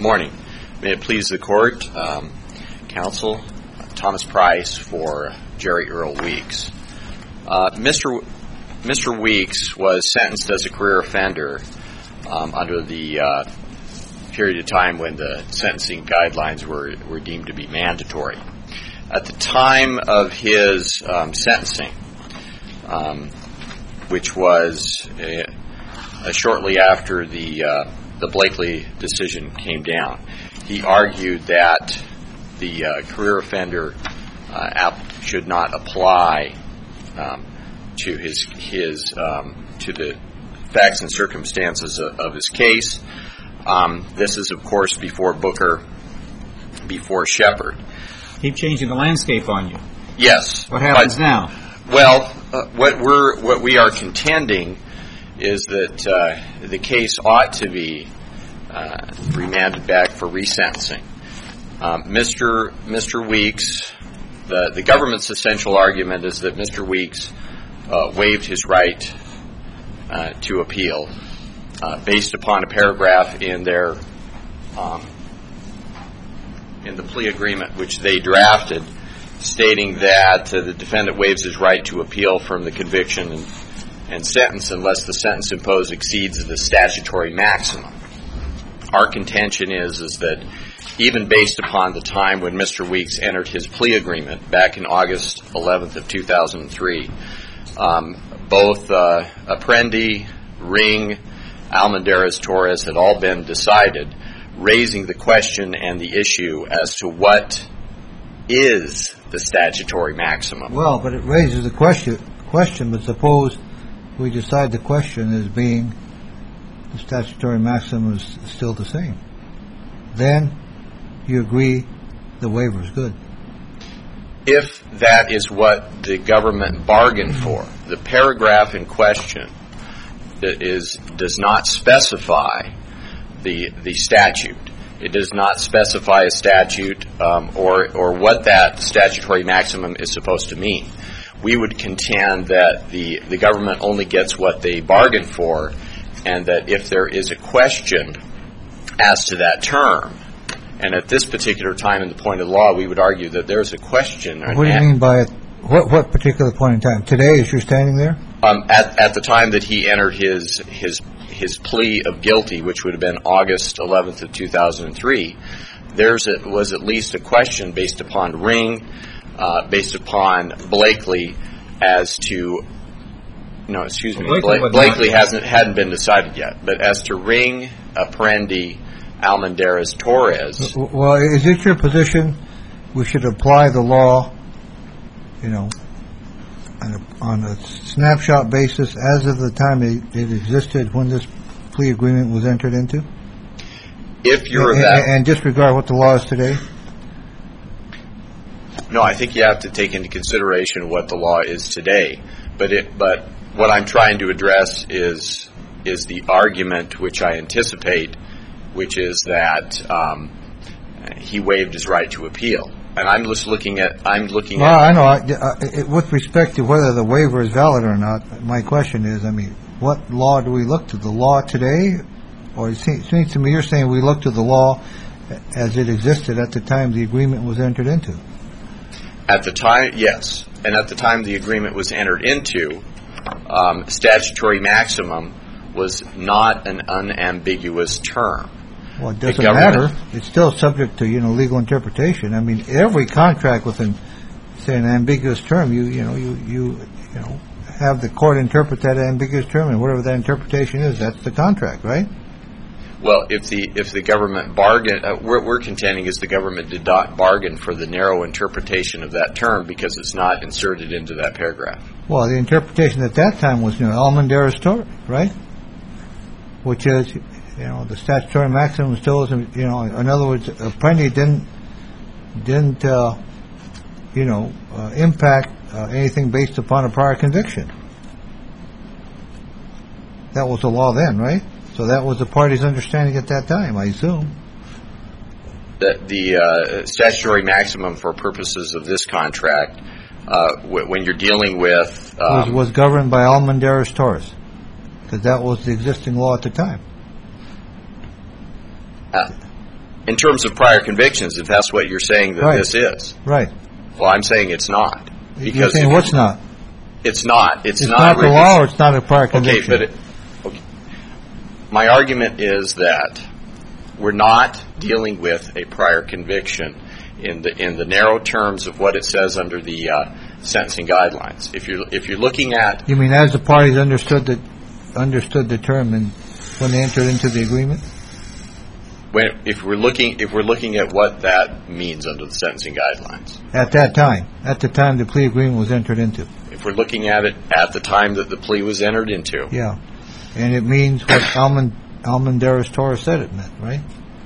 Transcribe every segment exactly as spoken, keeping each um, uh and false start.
morning. May it please the Court, um, Counsel, Thomas Price for Jerry Earl Weeks. Uh, Mister Mister Weeks was sentenced as a career offender um, under the uh, period of time when the sentencing guidelines were, were deemed to be mandatory. At the time of his um, sentencing, um, which was uh, uh, shortly after the uh, the Blakely decision came down, he argued that the uh, career offender uh, app should not apply um, to his his um, to the facts and circumstances of, of his case. Um, this is, of course, before Booker, before Shepard. Keep changing the landscape on you. Yes. What happens but, now? Well, uh, what we're what we are contending is that uh, the case ought to be uh, remanded back for resentencing. Um, Mister Mister Weeks, the the government's essential argument is that Mister Weeks uh, waived his right uh, to appeal uh, based upon a paragraph in their um, in the plea agreement which they drafted, stating that uh, the defendant waives his right to appeal from the conviction and, and sentence unless the sentence imposed exceeds the statutory maximum. Our contention is is that even based upon the time when Mister Weeks entered his plea agreement back in August eleventh of two thousand three, um, both uh, Apprendi, Ring, Almendarez-Torres had all been decided, raising the question and the issue as to what is the statutory maximum. Well, but it raises the question, question, but suppose we decide the question as being the statutory maximum is still the same. Then you agree the waiver is good. If that is what the government bargained for, the paragraph in question that is does not specify the the statute. It does not specify a statute um, or or what that statutory maximum is supposed to mean. We would contend that the, the government only gets what they bargained for, and that if there is a question as to that term, and at this particular time in the point of the law, we would argue that there's a question. What do you mean by it? What, what particular point in time? Today, as you're standing there? Um, at, at the time that he entered his his his plea of guilty, which would have been August eleventh of two thousand three, there's a, was at least a question based upon Ring, uh, based upon Blakely, as to no, excuse me, Blakely, Bla- Blakely hasn't hadn't been decided yet, but as to Ring, Apprendi, Almendarez-Torres. Well, is it your position we should apply the law, you know, on a, on a snapshot basis as of the time it, it existed when this plea agreement was entered into? If you're and, that, and disregard what the law is today? No, I think you have to take into consideration what the law is today. But it, but what I'm trying to address is is the argument which I anticipate, which is that um, he waived his right to appeal. And I'm just looking at, I'm looking well, at... I know. I, I, with respect to whether the waiver is valid or not, my question is, I mean, what law do we look to? The law today? Or it seems, seems to me you're saying we look to the law as it existed at the time the agreement was entered into. At the time, yes. And at the time the agreement was entered into, um, statutory maximum was not an unambiguous term. Well, it doesn't matter. It's still subject to, you know, legal interpretation. I mean, every contract with an, say, an ambiguous term, you, you know, you, you, you know, have the court interpret that ambiguous term, and whatever that interpretation is, that's the contract, right? Well, if the if the government bargain, uh, what we're contending is the government did not bargain for the narrow interpretation of that term because it's not inserted into that paragraph. Well, the interpretation at that time was, you know, Almendarez-Torres, right? Which is, you know, the statutory maximum still isn't, you know, in other words, Apprendi didn't, didn't, uh, you know, uh, impact uh, anything based upon a prior conviction. That was the law then, right? So that was the party's understanding at that time, I assume. That the uh, statutory maximum for purposes of this contract, uh, w- when you're dealing with... was, Um, was governed by Almendarez-Torres, because that was the existing law at the time. Uh, In terms of prior convictions, if that's what you're saying that Right. this is. Right. Well, I'm saying it's not. You're saying if- what's not? It's not. It's, It's not, not the really- law, or it's not a prior Okay, conviction? but it, okay. My argument is that we're not dealing with a prior conviction in the in the narrow terms of what it says under the uh, sentencing guidelines. If you're if you're looking at You mean as the parties understood the, understood the term and when they entered into the agreement? when if we're looking if we're looking at what that means under the sentencing guidelines. At that time, at the time the plea agreement was entered into. If we're looking at it at the time that the plea was entered into. Yeah. And it means what Almond, Almendarez Torres said it meant, right?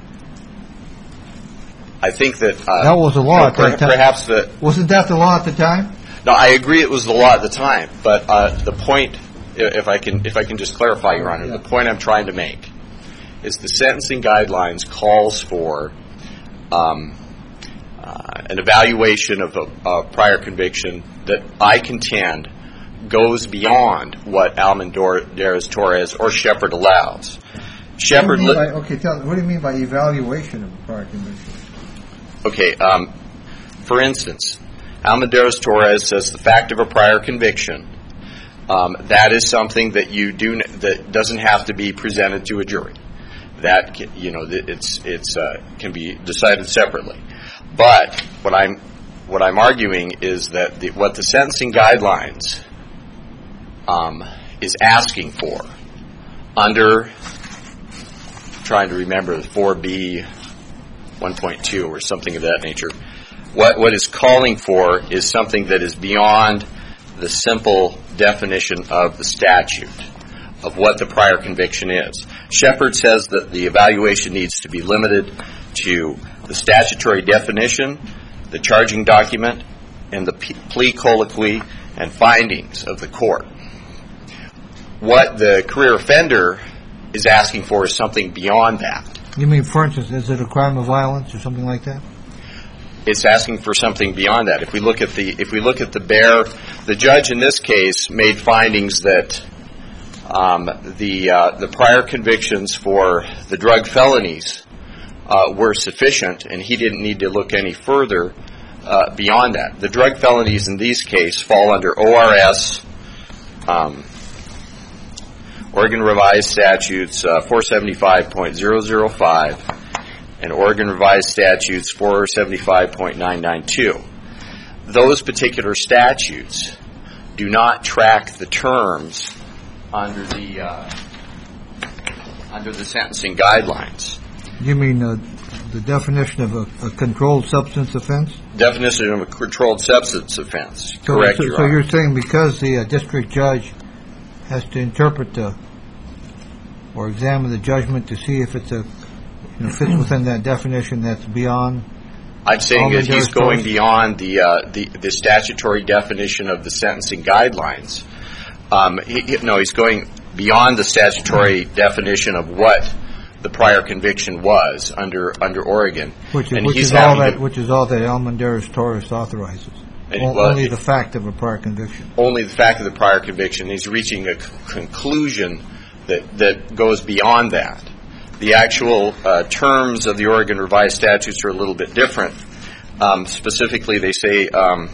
I think that uh, That was the law no, at that per- time. Perhaps the Wasn't that the law at the time? no, I agree it was the law at the time, but uh, the point, if I can, if I can just clarify, Your Honor, Yeah. the point I'm trying to make is the sentencing guidelines calls for um, uh, an evaluation of a, a prior conviction that I contend goes beyond what Almendarez Torres or Shepard allows. Shepard. Li- okay, tell, what do you mean by evaluation of a prior conviction? Okay, um, for instance, Almendarez Torres says the fact of a prior conviction, um, that is something that you do n- that doesn't have to be presented to a jury. That ca- you know, that it's it's uh, can be decided separately. But what I'm what I'm arguing is that the, what the sentencing guidelines um, is asking for under trying to remember the four B one point two or something of that nature. What what is calling for is something that is beyond the simple definition of the statute of what the prior conviction is. Shepard says that the evaluation needs to be limited to the statutory definition, the charging document, and the p- plea colloquy and findings of the court. What the career offender is asking for is something beyond that. You mean, for instance, is it a crime of violence or something like that? It's asking for something beyond that. If we look at the if we look at the bare, the judge in this case made findings that um, the uh, the prior convictions for the drug felonies uh, were sufficient, and he didn't need to look any further uh, beyond that. The drug felonies in these cases fall under O R S, um, Oregon Revised Statutes uh, four seventy-five point zero zero five. and Oregon Revised Statutes four seventy-five point nine nine two. Those particular statutes do not track the terms under the uh, under the sentencing guidelines. You mean uh, the definition of a, a controlled substance offense? Definition of a controlled substance offense. So, Correct, so, Your so Honor. you're saying because the uh, district judge has to interpret the or examine the judgment to see if it's a you know, fits within that definition that's beyond. I'm saying that he's Almendarez going Torres? beyond the, uh, the the statutory definition of the sentencing guidelines. Um, he, he- no, he's going beyond the statutory definition of what the prior conviction was under under Oregon, Which is, and which he's is all having that to- which is all that Almendarez Torres authorizes. And, O- well, only it- the fact of a prior conviction. only the fact of the prior conviction. He's reaching a c- conclusion that that goes beyond that. The actual uh, terms of the Oregon Revised Statutes are a little bit different. Um, specifically, they say um,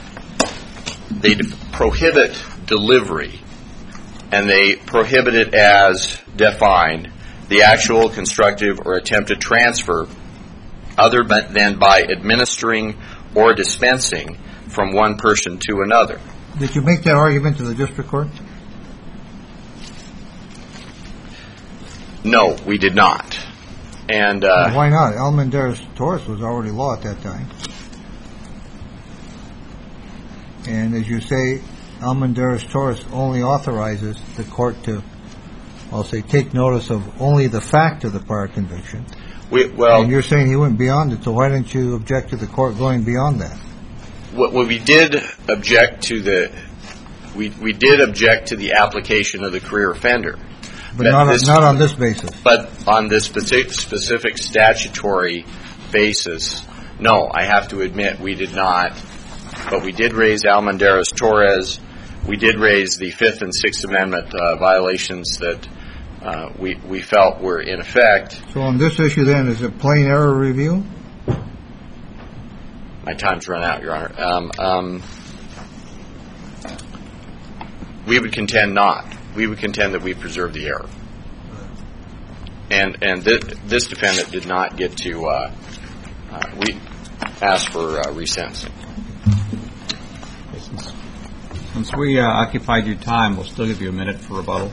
they de- prohibit delivery, and they prohibit it as defined, the actual, constructive, or attempted transfer other but- than by administering or dispensing from one person to another. Did you make that argument to the district court? No, we did not. And uh, Why not? Almendarez Torres was already law at that time. And as you say, Almendarez Torres only authorizes the court to, I'll say, take notice of only the fact of the prior conviction. we, well, And you're saying he went beyond it, so why didn't you object to the court going beyond that? what, what we did object to the we we did object to the application of the career offender, But That not, this- not on this basis. but on this specific, specific statutory basis, no, I have to admit we did not. But we did raise Almendarez Torres. We did raise the Fifth and Sixth Amendment uh, violations that uh, we, we felt were in effect. So on this issue then, is it plain error review? My time's run out, Your Honor. Um, um, we would contend not. We would contend that we preserved the error. And and th- this defendant did not get to, uh, uh, we asked for uh, resentencing. Since, since we uh, occupied your time, we'll still give you a minute for rebuttal.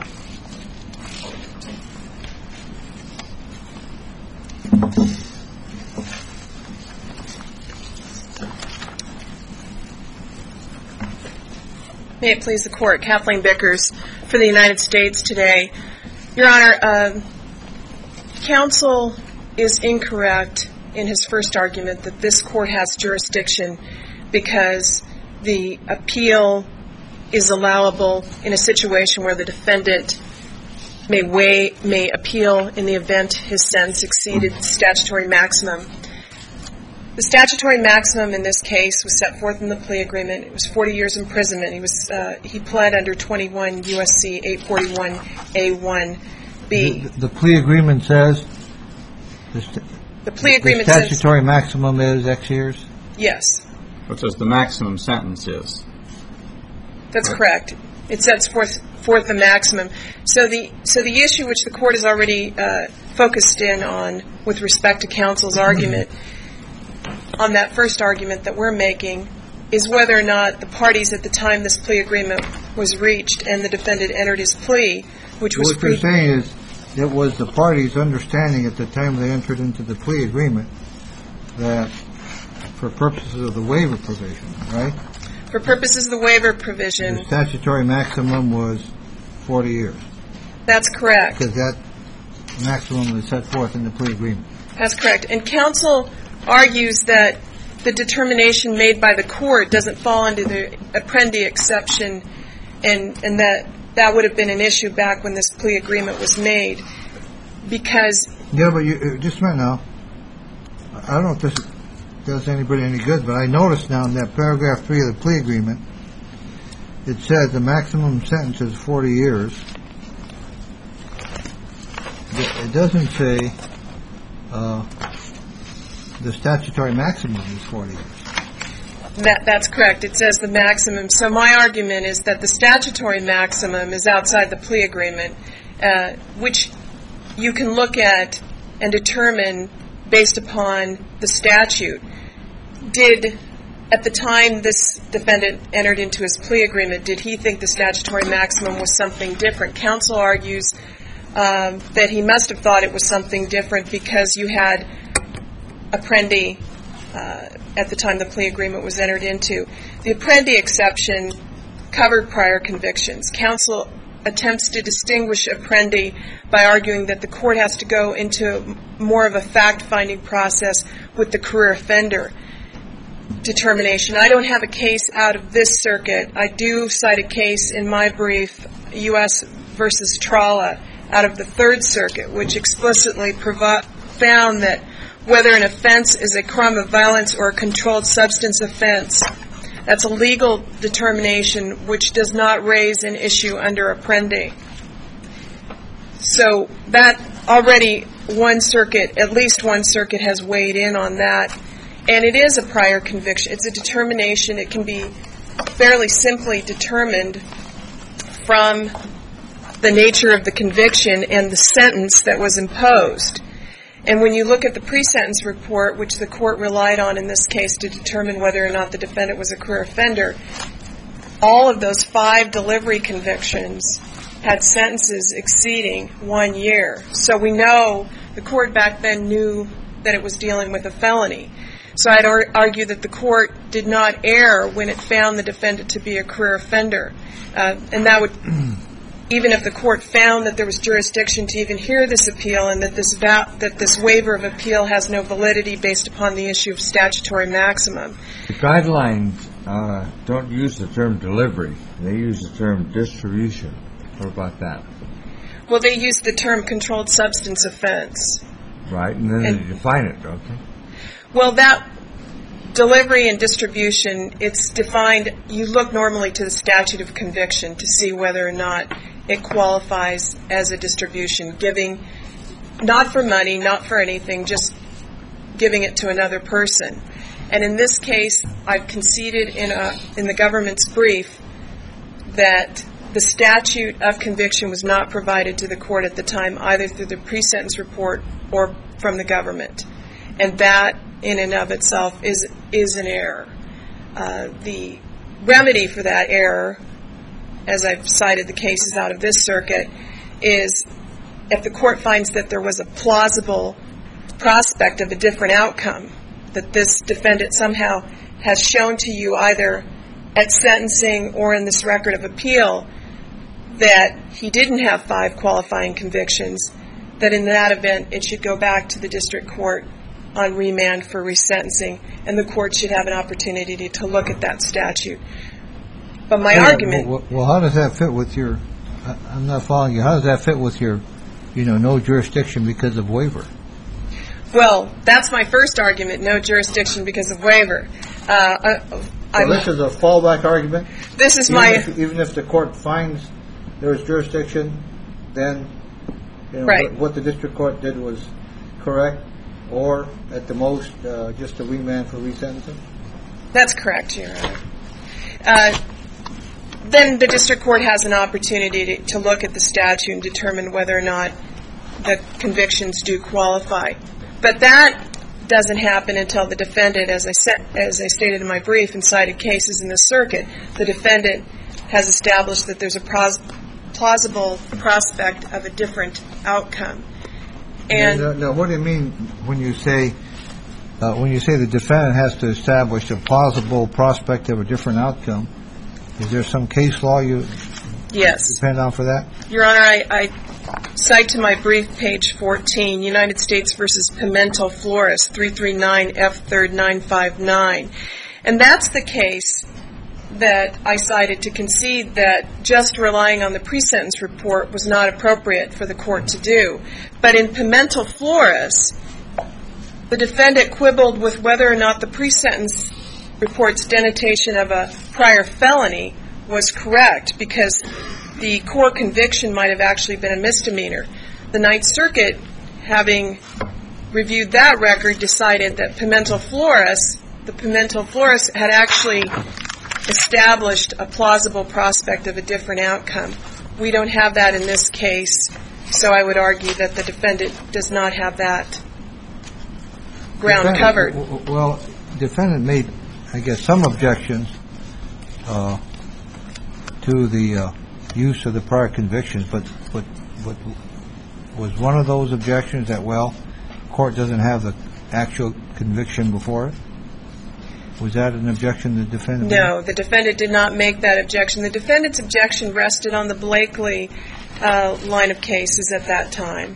May it please the Court, Kathleen Bickers for the United States today. Your Honor, uh, counsel is incorrect in his first argument that this Court has jurisdiction because the appeal is allowable in a situation where the defendant may weigh, may appeal in the event his sentence exceeded the statutory maximum. The statutory maximum in this case was set forth in the plea agreement. It was forty years imprisonment. He was uh, he pled under twenty-one U S C eight forty-one A one B. The, the plea agreement says the, st- the plea agreement the says statutory maximum is X years? Yes. What says the maximum sentence is? That's correct. It sets forth forth the maximum. So the so the issue which the Court has already uh, focused in on with respect to counsel's argument on that first argument that we're making is whether or not the parties at the time this plea agreement was reached and the defendant entered his plea, which was... What pre- you're saying is it was the parties' understanding at the time they entered into the plea agreement that for purposes of the waiver provision, right? For purposes of the waiver provision... The statutory maximum was forty years. That's correct. Because that maximum is set forth in the plea agreement. That's correct. And counsel argues that the determination made by the Court doesn't fall under the Apprendi exception and, and that that would have been an issue back when this plea agreement was made because... Yeah, but you, just a minute now. I don't know if this does anybody any good, but I noticed now in that paragraph three of the plea agreement, it says the maximum sentence is forty years. It doesn't say uh, the statutory maximum is forty years. That, that's correct. It says the maximum. So my argument is that the statutory maximum is outside the plea agreement, uh, which you can look at and determine based upon the statute. Did, at the time this defendant entered into his plea agreement, did he think the statutory maximum was something different? Counsel argues um, that he must have thought it was something different because you had Apprendi uh, at the time the plea agreement was entered into. The Apprendi exception covered prior convictions. Counsel attempts to distinguish Apprendi by arguing that the Court has to go into more of a fact-finding process with the career offender determination. I don't have a case out of this circuit. I do cite a case in my brief, U S versus Tralla, out of the Third Circuit, which explicitly provi- found that whether an offense is a crime of violence or a controlled substance offense, that's a legal determination which does not raise an issue under Apprendi. So that already one circuit, at least one circuit has weighed in on that. And it is a prior conviction. It's a determination. It can be fairly simply determined from the nature of the conviction and the sentence that was imposed. And when you look at the pre-sentence report, which the Court relied on in this case to determine whether or not the defendant was a career offender, all of those five delivery convictions had sentences exceeding one year. So we know the Court back then knew that it was dealing with a felony. So I'd ar- argue that the Court did not err when it found the defendant to be a career offender. Uh, and that would... Even if the Court found that there was jurisdiction to even hear this appeal and that this va- that this waiver of appeal has no validity based upon the issue of statutory maximum. The guidelines uh, don't use the term delivery. They use the term distribution. What about that? Well, they use the term controlled substance offense. Right, and then And- they define it, don't they? Well, that delivery and distribution, it's defined, you look normally to the statute of conviction to see whether or not it qualifies as a distribution, giving, not for money, not for anything, just giving it to another person. And in this case, I've conceded in a, in the government's brief that the statute of conviction was not provided to the court at the time, either through the pre-sentence report or from the government. And that, in and of itself, is is an error. Uh, the remedy for that error, as I've cited the cases out of this circuit, is if the court finds that there was a plausible prospect of a different outcome, that this defendant somehow has shown to you either at sentencing or in this record of appeal that he didn't have five qualifying convictions, that in that event it should go back to the district court on remand for resentencing, and the court should have an opportunity to, to look at that statute. But my well, argument... Well, well, how does that fit with your... I, I'm not following you. How does that fit with your, you know, no jurisdiction because of waiver? Well, that's my first argument, no jurisdiction because of waiver. Uh, I, So this is a fallback argument? This is even my... If, even if the court finds there's jurisdiction, then you know, right. what, what the district court did was correct, or at the most, uh, just a remand for resentencing? That's correct, Your Honor. Uh, then the district court has an opportunity to, to look at the statute and determine whether or not the convictions do qualify. But that doesn't happen until the defendant, as I said, as I stated in my brief and cited cases in the circuit, the defendant has established that there's a pros- plausible prospect of a different outcome. And now, now, what do you mean when you say uh, when you say the defendant has to establish a plausible prospect of a different outcome? Is there some case law you yes. depend on for that? Your Honor, I, I cite to my brief, page fourteen, United States versus Pimentel Flores, three three nine F third nine five nine. And that's the case that I cited to concede that just relying on the pre-sentence report was not appropriate for the court to do. But in Pimentel Flores, the defendant quibbled with whether or not the pre-sentence report's denotation of a prior felony was correct, because the core conviction might have actually been a misdemeanor. The Ninth Circuit, having reviewed that record, decided that Pimentel Flores, the Pimentel Flores had actually established a plausible prospect of a different outcome. We don't have that in this case, so I would argue that the defendant does not have that ground defendant, covered. W- well, defendant made, I guess, some objections uh, to the uh, use of the prior convictions, but, but but was one of those objections that, well, court doesn't have the actual conviction before it? Was that an objection the defendant made? No, the defendant did not make that objection. The defendant's objection rested on the Blakely uh, line of cases at that time.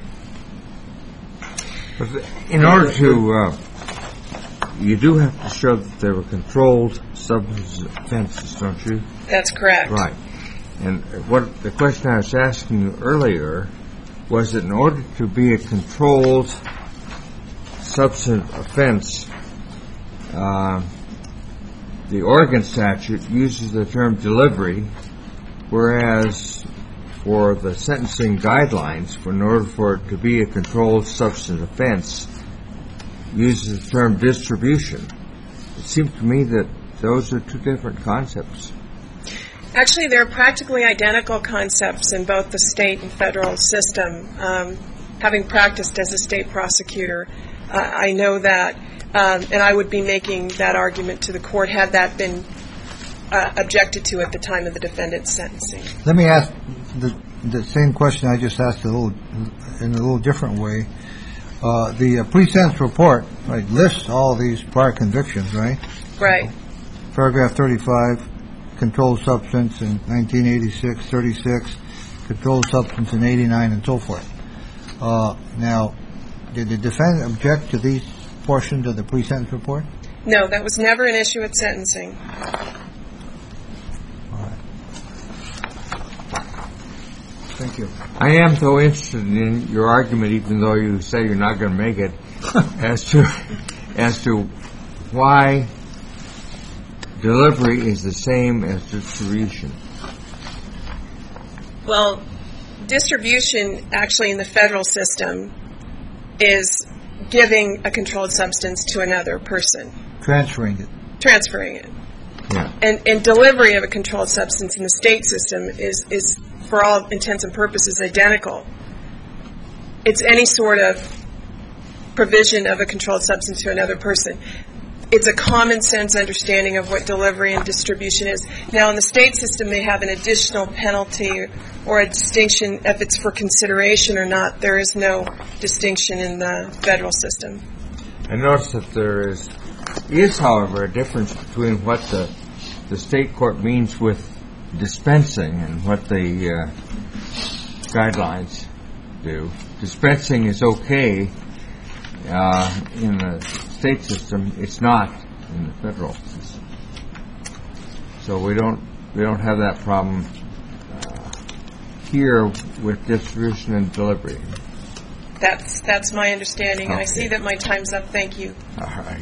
In order to, uh, you do have to show that there were controlled substance offenses, don't you? That's correct. Right. And what the question I was asking you earlier was that in order to be a controlled substance offense, uh, the Oregon statute uses the term delivery, whereas for the sentencing guidelines, for in order for it to be a controlled substance offense, uses the term distribution. It seems to me that those are two different concepts. Actually, they're practically identical concepts in both the state and federal system. Um, having practiced as a state prosecutor, uh, I know that, um, and I would be making that argument to the court had that been uh, objected to at the time of the defendant's sentencing. Let me ask the, the same question I just asked a little in a little different way. Uh, the uh, pre-sentence report, right, lists all these prior convictions, right? Right. Paragraph thirty-five, controlled substance in nineteen eighty-six, thirty-six, controlled substance in eighty-nine, and so forth. Uh, now, did the defendant object to these portions of the pre-sentence report? No, that was never an issue at sentencing. All right. Thank you. I am so interested in your argument, even though you say you're not going to make it, as to as to why delivery is the same as distribution? Well, distribution actually in the federal system is giving a controlled substance to another person, Transferring it. transferring it. Yeah. And, and delivery of a controlled substance in the state system is, is, for all intents and purposes, identical. It's any sort of provision of a controlled substance to another person. It's a common sense understanding of what delivery and distribution is. Now, in the state system, they have an additional penalty or a distinction if it's for consideration or not. There is no distinction in the federal system. I notice that there is, is, however, a difference between what the, the state court means with dispensing and what the uh, guidelines do. Dispensing is okay uh, in the state system. It's not in the federal system. So we don't we don't have that problem uh, here with distribution and delivery. That's that's my understanding, and I Okay. see that my time's up. Thank you. All right.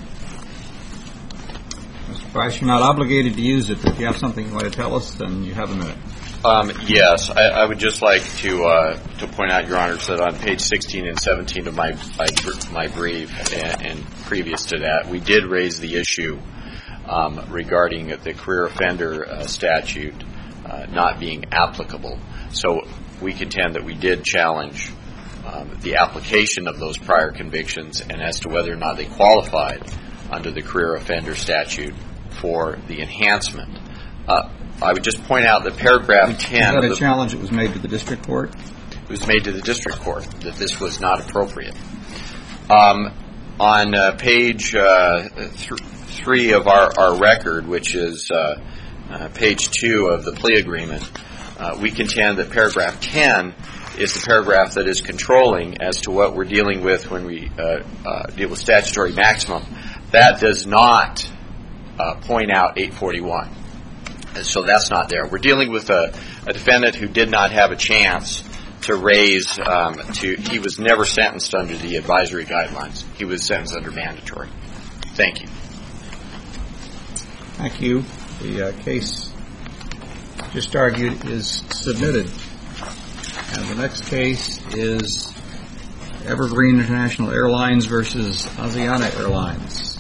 Mister Price, you're not obligated to use it. If you have something you want to tell us, then you have a minute. Um, yes, I, I would just like to uh, to point out, Your Honors, that on page sixteen and seventeen of my my, my brief, and, and previous to that, we did raise the issue um, regarding the career offender uh, statute uh, not being applicable. So we contend that we did challenge um, the application of those prior convictions and as to whether or not they qualified under the career offender statute for the enhancement. Uh, I would just point out that paragraph ten... Is that of a the, challenge that was made to the district court? It was made to the district court that this was not appropriate. Um, on uh, page uh, th- three of our, our record, which is uh, uh, page two of the plea agreement, uh, we contend that paragraph ten is the paragraph that is controlling as to what we're dealing with when we uh, uh, deal with statutory maximum. That does not uh, point out eight forty-one. So that's not there. We're dealing with a, a defendant who did not have a chance to raise, um, to, he was never sentenced under the advisory guidelines. He was sentenced under mandatory. Thank you. Thank you. The uh, case just argued is submitted. And the next case is Evergreen International Airlines versus Asiana Airlines.